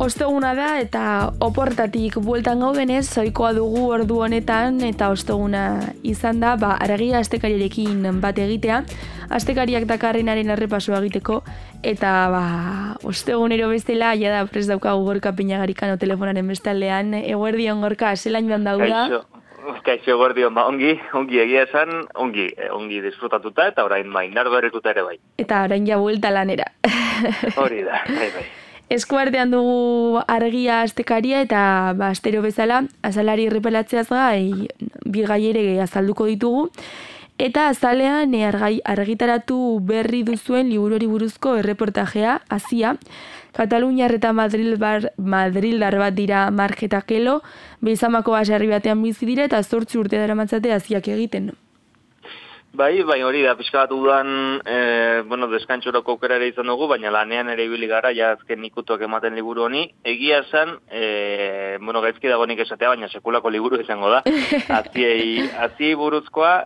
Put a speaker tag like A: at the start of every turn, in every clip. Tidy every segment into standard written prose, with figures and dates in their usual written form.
A: osteguna da eta oportatik bueltan gaudenez, ohikoa dugu ordu honetan eta osteguna izan da, Argia astekariarekin bat egitea, astekariak dakarrenaren errepasoa egiteko, eta ostegunero bestela, da prest daukagu Gorka Piñagarikano telefonaren bestaldean. Eguerdion, Gorka, zelan joan dauda?
B: Kaixo, eguerdion, ongi egia esan, ongi disfrutatuta eta orain indar berrikuta ere bai.
A: Eta orain ja buelta lanera.
B: Hori da, bai.
A: Eskuartean dugu Argia astekaria eta astero bezala azalari errepalatzeaz bi gai ere azalduko ditugu. Eta azalean argitaratu berri duzuen liburuari buruzko erreportajea, Azia. Kataluniar eta Madrildar bat dira Mark eta Kelo, Beizamako baserri batean bizi dira eta 8 urte daramatzate Aziak egiten.
B: Bai, hori da, pixka bat udan, deskantxoroko aukera ere izan dugu, baina lanean ere ibili gara, ja azken ikutuak ematen liburu honi. Egia esan, gaizki dagoenik esatea, baina sekulako liburu izango da. Aziei buruzkoa,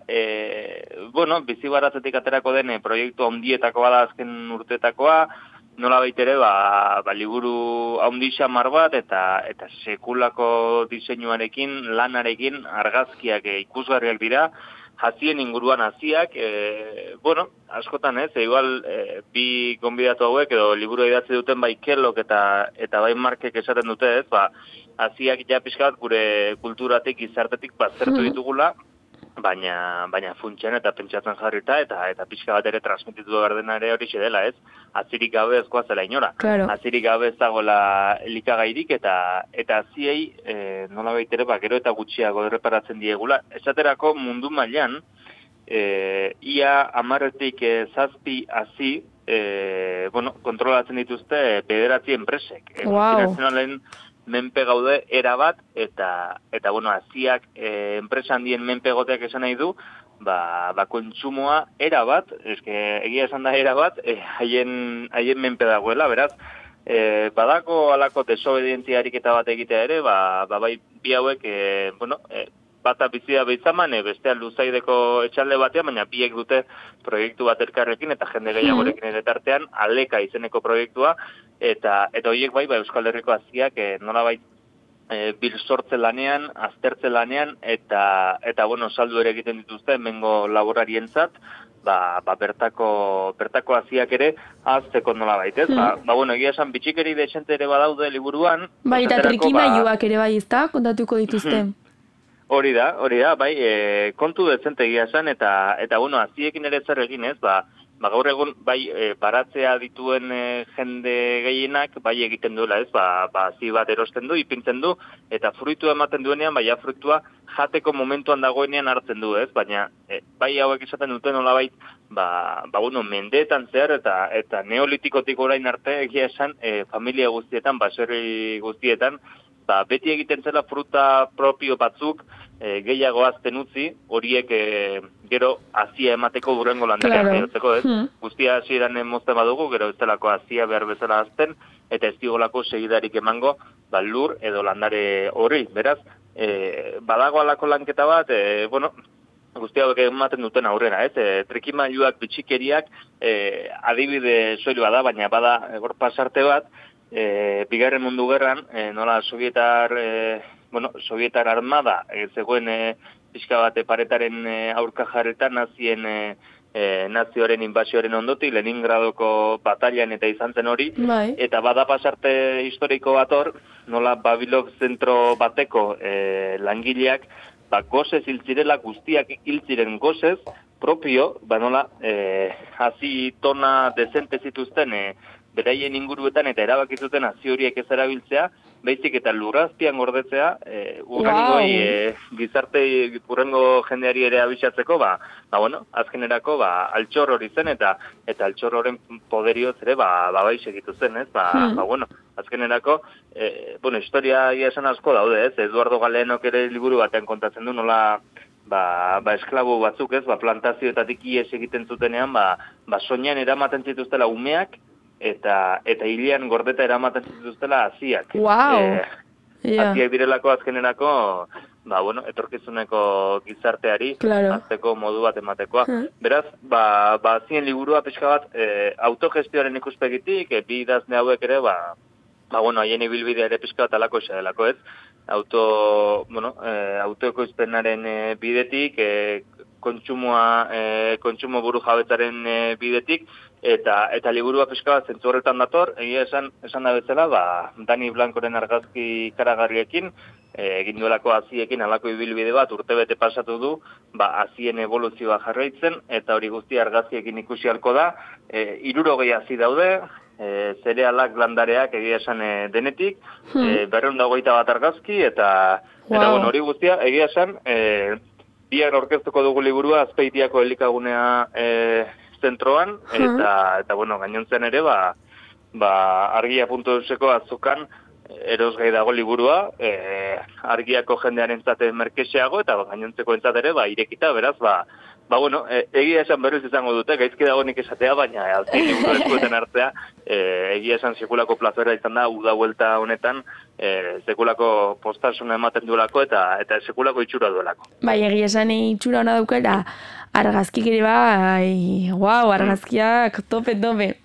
B: bizi baratzetik aterako den proiektu handietakoa da azken urteetakoa, nola baitere, liburu handi xamar bat, eta sekulako diseinuarekin, lanarekin, argazkiak ikusgarriak dira, Azien inguruan Aziak, askotan igual bi gonbidatu hauek edo liburu idatzi duten bai Kellok eta bai Markek esaten dute Aziak ja pixka bat gure kulturatik, izartetik baztertu ditugula, baina funtsean eta pentsatzen jarrita eta pixka bat ere transmititu behar dena ere hori dela, Azirik gabe ezkoa zela inora.
A: Claro.
B: Azirik gabe ez dagoela elikagairik eta Aziei nola baitere gero eta gutxiago erreparatzen diegula. Esaterako mundu mailan ia 10-tik 7 Azi kontrolatzen dituzte 9 enpresek.
A: Wow.
B: Menpe gaude erabat eta Aziak enpresa handien menpegoteak esan nahi du, kontsumoa erabat, egia esan da erabat, haien menpe dagoela, beraz, badako alako desobedientziarik eta bat egitea ere, bai bi hauek, bata bizia beitzaman, bestea Luzaideko etxalde batean, baina biek dute proiektu bat elkarrekin eta jende gehiagorekin ere tartean, Aleka izeneko proiektua, eta horiek bai Euskal Herriko Aziak nolabait bil sortze lanean, aztertze lanean, eta saldu ere egiten dituzte hemengo laborarientzat, bertako Aziak ere azteko nolabait, ez? Egia esan bitxikeri dexente ere badaude liburuan.
A: Bai, eta trikimailuak ere bai, ezta? Kontatuko dituzte.
B: Hori da, bai, kontu dezente egia esan, eta Aziekin ere zer egin ez, gaur egun, bai, baratzea dituen jende gehienak, bai egiten duela ez, Azi bat erosten du, ipintzen du, eta fruitua ematen duenean, bai, fruitua jateko momentuan dagoenean hartzen du ez, baina, bai hauek izaten duten nolabait, mendeetan zehar, eta neolitikotik orain arte egia esan, familia guztietan, baserri guztietan, beti egiten zela fruta propio batzuk gehiago azten utzi, horiek gero Azia emateko burrengo landareak jaiotzeko, ez? Guztia hasieran mozten badugu, gero ez delako Azia behar bezala azten, eta ez digolako segidarik emango lur edo landare hori, beraz, badago alako lanketa bat, guztia hauek ematen duten aurrera, ez? Trikimailuak bitxikeriak adibide soilua da, baina bada hor pasarte bat, Bigarren Mundu Gerran, nola Sovietar armada, zegoen pixka bat paretaren aurka jarretan nazioaren inbasioaren ondotik, Leningradoko batalian eta izan zen hori, eta bada pasarte historiko bat hor, nola Babilov zentro bateko langileak, gozez hiltzirela, guztiak hiltziren gozez, propio, nola, Azi tona dezente zituzten, beraien inguruetan eta erabakizuten Azi horiek ez erabiltzea, baizik eta lurrazpian gordetzea, urrengoi gizarte urrengo jendeari ere abixatzeko, azkenerako altxor hori zen eta altxor horren poderioz ere bai segitu zen, ez? Azkenerako, historia esan asko daude, ez? Eduardo Galeanok ere liburu batean kontatzen du nola esklabu batzuk, ez? Plantazioetatik ies egiten zutenean, soinean eramaten zituztela umeak, eta hilean gordeta eramaten zituztela Aziak.
A: Wow!
B: Aziak direlako azkenerako, etorkizuneko gizarteari, azteko modu bat ematekoa. Beraz, Azien liburua pixka bat autogestioaren ikuspegitik, bi idazle hauek ere, haien ibilbidea ere pixka bat alako delako, ez? Autoekoizpenaren bidetik, kontsumo buru jabetzaren bidetik, eta liburua pixka bat zentzu horretan dator, egia esan da bezala, Dani Blancoren argazki karagarriekin, egin duelako haziekin alako ibilbide bat urtebete pasatu du, hazien evoluzioa jarraitzen, eta hori guzti argazkiekin ikusi halko da, 60 hazi daude, zerealak, landareak egia esan denetik, 221 argazki, eta hori guztia egia esan, bihar aurkeztuko dugu liburua Azpeitiako elikagunea zentroan, eta gainontzen ere, argia.euseko azokan erosgai dago liburua, argiako jendearen zate merkexeago, eta gainontzeko entzat ere, irekita, beraz, egia esan berriz izango dute, gaizki dago nik esatea, baina alzein liburu eskueten hartzea, egia esan sekulako plazera izan da, uda vuelta honetan, sekulako postasuna ematen duelako, eta sekulako itxura duelako.
A: Egia esan itxura hona daukela, argazkik ere argazkiak tope.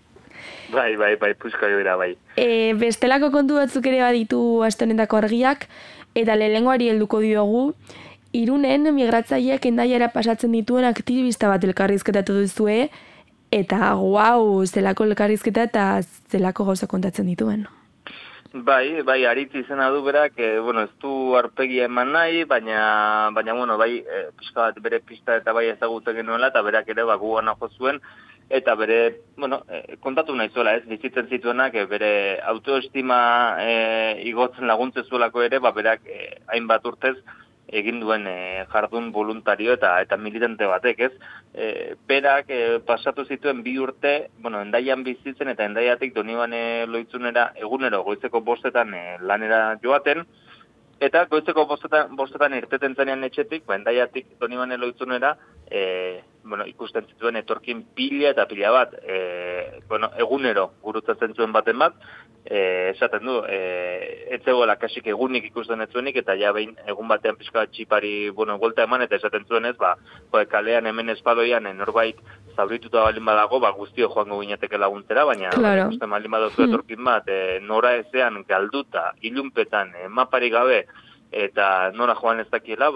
B: Bai, puska joera, bai.
A: Bestelako kontu batzuk ere baditu aste honetako argiak, eta lehengoari helduko diogu, Irunen migratzaileak Hendaiara pasatzen dituen aktivista bat elkarrizketatu duzue, eta zelako elkarrizketa eta zelako gauza kontatzen dituen.
B: Bai, aritz izena du berak, ez du arpegia eman nahi, baina pixka bat bere pista eta bai ezagutzen genuela, eta berak ere guana jo zuen, eta bere, kontatu nahi zuela, ez, bizitzen zituenak, bere autoestima igotzen laguntzen zuelako ere, berak hainbat urtez, egin duen jardun voluntario eta militante batek, ez? Berak pasatu zituen 2 urte, Hendaian bizitzen eta Hendaiatik Donibane Lohitzunera egunero goizeko 5etan lanera joaten, eta goizeko 5etan irteten zenean etxetik, Hendaiatik Donibane Lohitzunera, ikusten zituen etorkin pila eta pila bat, egunero gurutzatzen zuen baten bat, esaten du, etzegoela kasik egunik ikusten ez zuenik, eta ja behin egun batean pixka txipari, golta eman, eta esaten zuenez, kalean hemen espaloian norbait zaurituta balin badago, guztio joango ginateke laguntzera, baina ikusten balin badozu etorkin bat, nora ezean galduta, ilunpetan, maparik gabe, eta nora joan ez dakiela,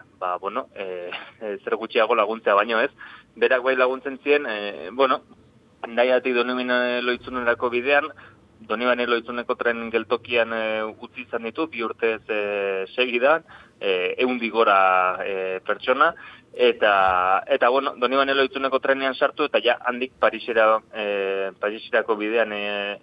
B: zer gutxiago laguntzea baino ez. Berak bai laguntzen zien, Hendaiatik Donibane Lohitzuneko bidean, Donibane Lohitzuneko tren geltokian utzi izan ditu, 2 urtez segidan, 100 gora pertsona, eta Donibane Lohitzuneko trenean sartu, eta ja handik Pariserako bidean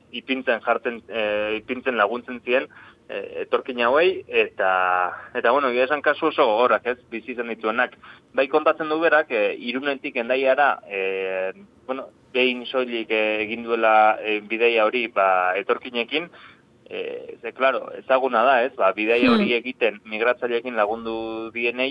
B: ipintzen laguntzen zien, etorkin hauei, eta egia esan kasu oso gogorrak, ez, bizi izan dituenak. Bai kontatzen du berak, Irunetik Hendaiara, behin soilik egin duela bidaia hori, etorkinekin, ezaguna da, ez, bidaia hori egiten migratzaileekin lagundu dienei,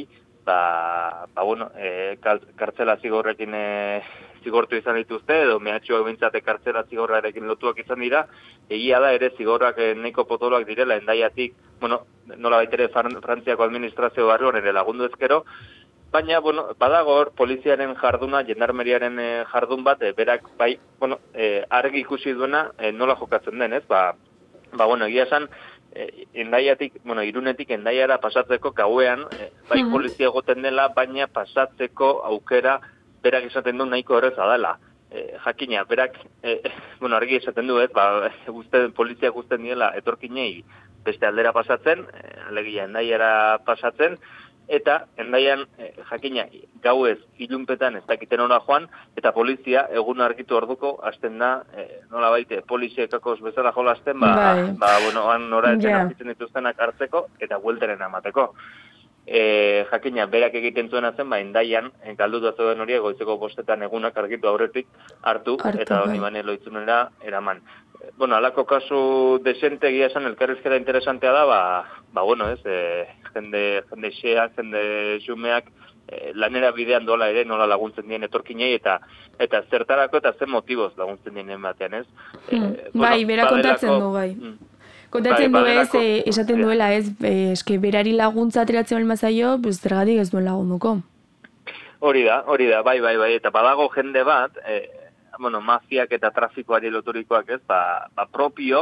B: kartzela zigorrekin zigortu izan dituzte, edo mehatxuak bintzate kartzela zigorrarekin lotuak izan dira, egia da ere zigorrak nahiko potoloak direla, Hendaiatik, nola baitere Frantziako administrazio barruan ere lagundu ezkero, baina, badago hor, poliziaren jarduna, jendarmeriaren jardun bat, berak, argi ikusi duena nola jokatzen den, ez? Egia esan, Irunetik Hendaiara pasatzeko gauean, bai polizia egoten dela, baina pasatzeko aukera berak esaten du nahiko erreza dela. Jakina, berak, argi esaten du, ez, polizia guzten diela etorkinei beste aldera pasatzen, alegia Hendaiara pasatzen, eta Hendaian, jakina, gauez ilunpetan ez dakiten ora joan, eta polizia egun argitu orduko hasten da, nola baite, poliziekakos bezala jolasten, nora etzen argitzen dituztenak hartzeko, eta buelteren amateko. Jakina, berak egiten zuena zen, Hendaian, galduta zeuden hori goizeko 5etan egunak argitu aurretik hartu eta Donibane Lohitzunera eraman. Alako kasu desente egia esan elkarrizketa interesantea da, jende xeak, jende xumeak, lanera bidean dola ere, nola laguntzen dien etorkinei, eta zertarako eta zer motiboz laguntzen dienen batean, ez?
A: Bera kontatzen du, bai. Kontatzen du ez, esaten duela ez, eske berari laguntza ateratzen bali mazaio, zergatik ez duen lagunduko.
B: Hori da, bai, eta badago jende bat, mafiak eta trafikoari loturikoak ez, propio,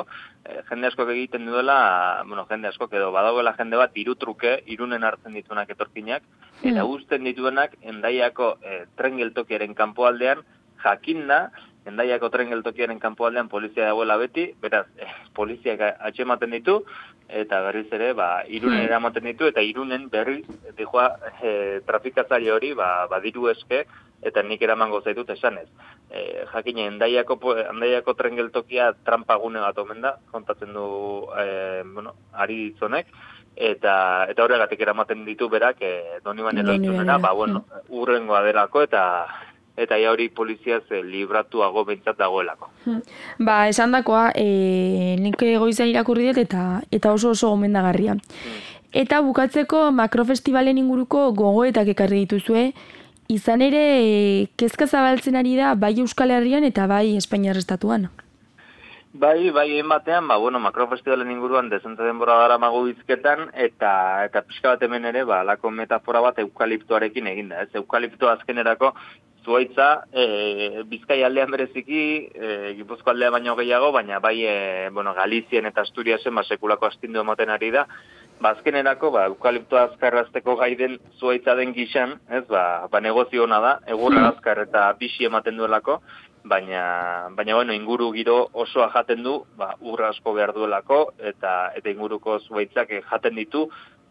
B: jende askok egiten duela, jende askok edo badagoela jende bat irutruke, Irunen hartzen dituenak etorkinak, eta uzten dituenak Hendaiako tren geltokiaren kanpoaldean jakinda, Hendaiako tren geltokiaren kanpoaldean polizia dagoela beti, beraz, poliziak atxematen ditu, eta berriz ere, Irunen eramaten ditu, eta Irunen berriz, dijoa, trafikatzaile hori, diru eske, eta nik eramango zaitut esanez. Jakine, Hendaiako tren geltokia trampagune bat omen da, kontatzen du, ari ditzonek, eta horregatik eramaten ditu berak, Donibane Lohizunera, urrengoa delako, eta ja hori poliziaz libratuago behintzat dagoelako.
A: Esan dakoa, nik goizan irakurri dut eta oso gomendagarria. Eta bukatzeko makrofestivalen inguruko gogoetak ekarri dituzue, izan ere kezka zabaltzen ari da bai Euskal Herrian eta bai Espainiar Estatuan.
B: Bai, egin batean, makrofestivalen inguruan dezente denbora daramagu bizketan, eta pixka bat hemen ere, alako metafora bat eukaliptoarekin eginda. Eukaliptoa azkenerako zuhaitza, Bizkai aldean bereziki, Gipuzko aldea baino gehiago, baina bai, Galizien eta Asturiasen sekulako astindu ematen ari da. Azkenerako, eukaliptoa azkarrazteko gai den zuhaitza den gixan, negozio hona da, egurra azkar eta bixi ematen duelako, baina inguru giro osoa jaten du, urra asko behar duelako, eta inguruko zuhaitzak jaten ditu,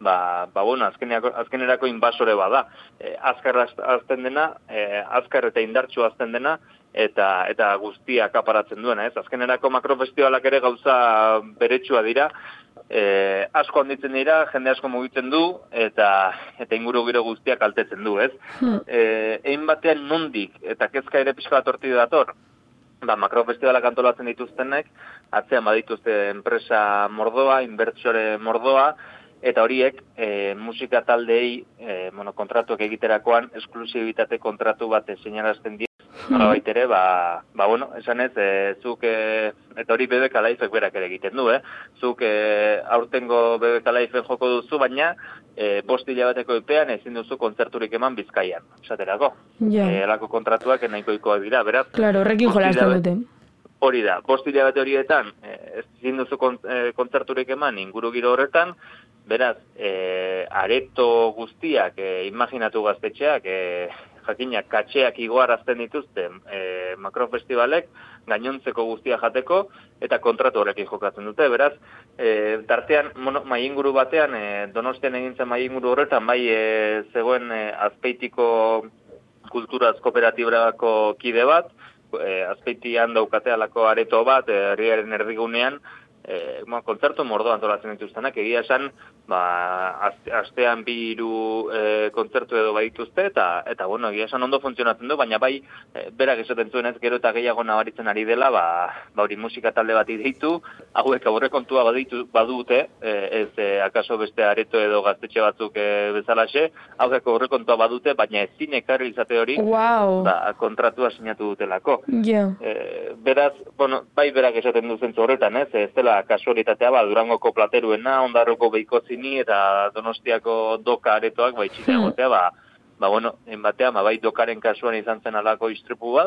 B: azkenerako inbasore bada. Azkar azten dena, azkar eta indartsu azten dena, eta guztia kaparatzen duena, ez? Azkenerako makrofestivalak ere gauza beretsua dira, asko handitzen dira, jende asko mugitzen du, eta inguru giro guztiak kaltetzen du, ez? Egin batean nondik, eta kezka ere pixka bat horti dator, makrofestivalak antolatzen dituztenek, atzean badituzte enpresa mordoa, inbertsore mordoa, eta horiek musika taldeei kontratuak egiterakoan esklusibitate kontratu bat sinarazten dira. Nolabait ere, esan ez, zuk, eta hori BBK Lifek berak ere egiten du, zuk aurtengo BBK Lifen joko duzu, baina 5 hilabeteko epean ezin duzu kontzerturik eman Bizkaian, esaterako. Elako kontratuak nahikoikoak dira, beraz.
A: Claro, horrekin jolasten dute.
B: Hori da, 5 hilabete horietan ezin duzu kontzerturik eman inguru giro horretan, beraz, areto guztiak, imaginatu gaztetxeak, jakinak katxeak igoarazten dituzten makrofestivalek, gainontzeko guztia jateko, eta kontratu horrekin jokatzen dute. Beraz, tartean, mainguru batean, Donostian egintzen mainguru horretan, bai zegoen Azpeitiko kulturaz kooperatibako kide bat, Azpeitian daukatealako areto bat, herriaren erdigunean, kontzertu mordo antolatzen dituztenak, egia esan, astean 2-3 kontzertu edo badituzte, eta egia esan ondo funtzionatzen du, baina bai, berak esaten zuenez, gero eta gehiago nabaritzen ari dela, hori musika talde bat deitu, hauek aurrekontua badute, ez akaso beste areto edo gaztetxe batzuk bezalaxe, hauek aurrekontua badute, baina ezin ekarri izate hori, kontratua sinatu dutelako. Beraz, bai berak esaten du zentzu horretan, ez dela kasualitatea, Durangoko plateruena, Ondarroko Beikozini eta Donostiako doka aretoak txina egotea, enbatean, bai dokaren kasuan izan zen alako istripu bat,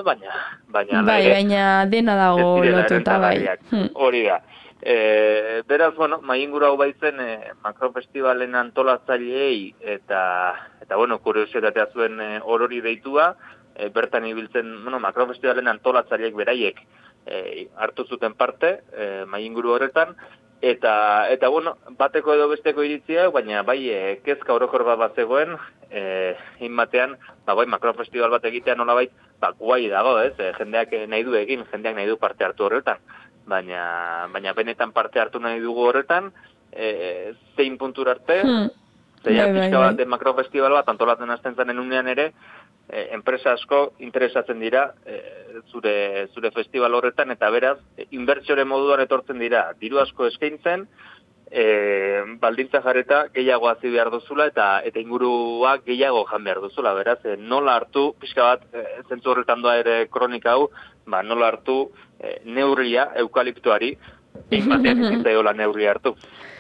A: baina dena dago lotuta, bai.
B: Hori da. Beraz, mainguru hau baitzen makrofestivalen antolatzaileei eta kuriositatea zuen orori deitua, bertan ibiltzen, makrofestivalen antolatzaileek beraiek hartu zuten parte, mainguru horretan, eta bateko edo besteko iritzia, baina bai kezka orokor bat zegoen, inbatean, makrofestival bat egitea nolabait, guai dago, ez? Jendeak nahi du egin, jendeak nahi du parte hartu horretan, baina benetan parte hartu nahi dugu horretan, zein puntur arte, zein pixka bat makrofestival bat antolatzen hasten zanen unean ere, enpresa asko interesatzen dira zure festival horretan, eta beraz, inbertsiore moduan etortzen dira, diru asko eskaintzen, baldintza jarreta gehiago hazi behar duzula, eta inguruak gehiago jan behar duzula, beraz, nola hartu, pixka bat, zentzu horretan doa ere kronika hau, nola hartu neurria eukaliptoari, egin batean izitzaiola neurria hartu.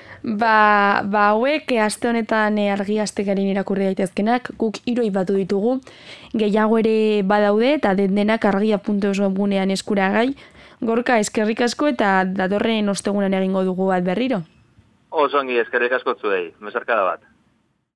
A: Hauek aste honetan argi astekarin irakurri daitezkenak, guk 3 batu ditugu, gehiago ere badaude eta denak argia.eus webunean eskuragai, Gorka, eskerrik asko eta datorren ostegunan egingo dugu bat berriro.
B: Oso ongi eskerrik asko zuei, mesarkada bat.